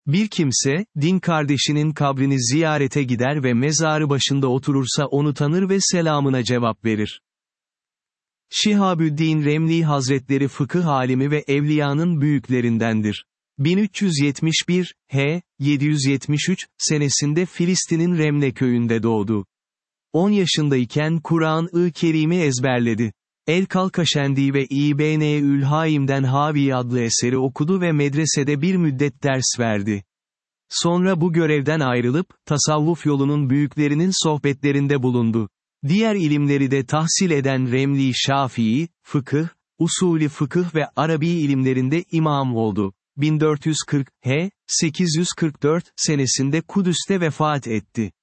Bir kimse, din kardeşinin kabrini ziyarete gider ve mezarı başında oturursa onu tanır ve selamına cevap verir. Şihabüddin Remli Hazretleri fıkıh alimi ve evliyanın büyüklerindendir. 1371, 773 senesinde Filistin'in Remle köyünde doğdu. 10 yaşındayken Kur'an-ı Kerim'i ezberledi. El-Kalkaşendi ve İbn-ül Haim'den Havi adlı eseri okudu ve medresede bir müddet ders verdi. Sonra bu görevden ayrılıp, tasavvuf yolunun büyüklerinin sohbetlerinde bulundu. Diğer ilimleri de tahsil eden Remli Şafii, fıkıh, usulü fıkıh ve Arabi ilimlerinde imam oldu. 1440, 844 senesinde Kudüs'te vefat etti.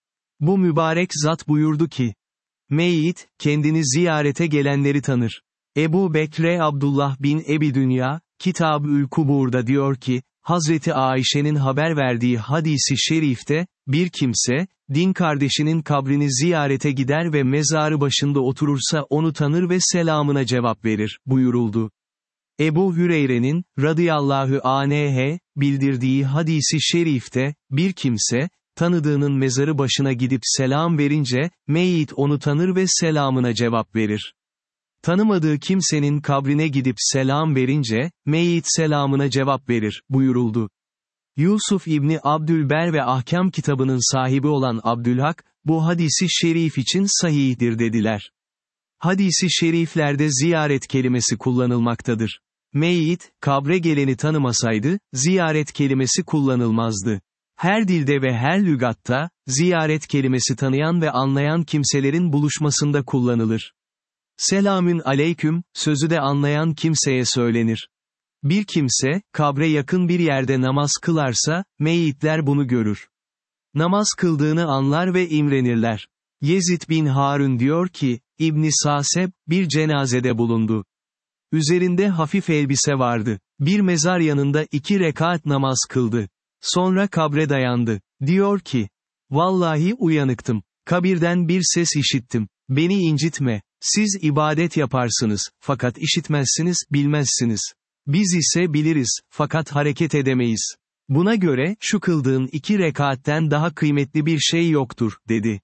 Bu mübarek zat buyurdu ki, meyyit, kendini ziyarete gelenleri tanır. Ebu Bekre Abdullah bin Ebi Dünya, Kitab-ül Kubur'da diyor ki, Hazreti Ayşe'nin haber verdiği hadisi şerifte, bir kimse, din kardeşinin kabrini ziyarete gider ve mezarı başında oturursa onu tanır ve selamına cevap verir, buyuruldu. Ebu Hüreyre'nin, radıyallahu anh, bildirdiği hadisi şerifte, bir kimse, tanıdığının mezarı başına gidip selam verince, meyyit onu tanır ve selamına cevap verir. Tanımadığı kimsenin kabrine gidip selam verince, meyyit selamına cevap verir, buyuruldu. Yusuf İbni Abdülber ve Ahkam kitabının sahibi olan Abdülhak, bu hadisi şerif için sahihdir dediler. Hadisi şeriflerde ziyaret kelimesi kullanılmaktadır. Meyyit, kabre geleni tanımasaydı, ziyaret kelimesi kullanılmazdı. Her dilde ve her lügatta, ziyaret kelimesi tanıyan ve anlayan kimselerin buluşmasında kullanılır. Selamün aleyküm, sözü de anlayan kimseye söylenir. Bir kimse, kabre yakın bir yerde namaz kılarsa, meyyitler bunu görür. Namaz kıldığını anlar ve imrenirler. Yezid bin Harun diyor ki, İbn-i Saseb, bir cenazede bulundu. Üzerinde hafif elbise vardı. Bir mezar yanında 2 rekat namaz kıldı. Sonra kabre dayandı. Diyor ki, vallahi uyanıktım. Kabirden bir ses işittim. Beni incitme. Siz ibadet yaparsınız, fakat işitmezsiniz, bilmezsiniz. Biz ise biliriz, fakat hareket edemeyiz. Buna göre, şu kıldığın 2 rekatten daha kıymetli bir şey yoktur, dedi.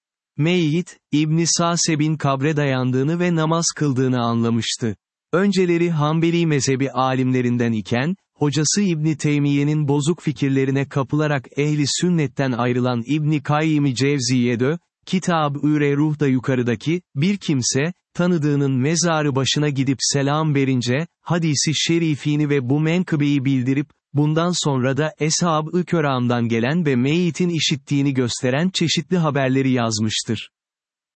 Meyyit, İbn-i Saseb'in kabre dayandığını ve namaz kıldığını anlamıştı. Önceleri Hanbeli mezhebi alimlerinden iken, hocası İbn Teymiye'nin bozuk fikirlerine kapılarak ehli sünnetten ayrılan İbn Kayyim-i Cevziye'de, Kitab-ı Ruh'da yukarıdaki, bir kimse, tanıdığının mezarı başına gidip selam verince, hadisi şerifini ve bu menkıbeyi bildirip, bundan sonra da Eshab-ı Köram'dan gelen ve meyyitin işittiğini gösteren çeşitli haberleri yazmıştır.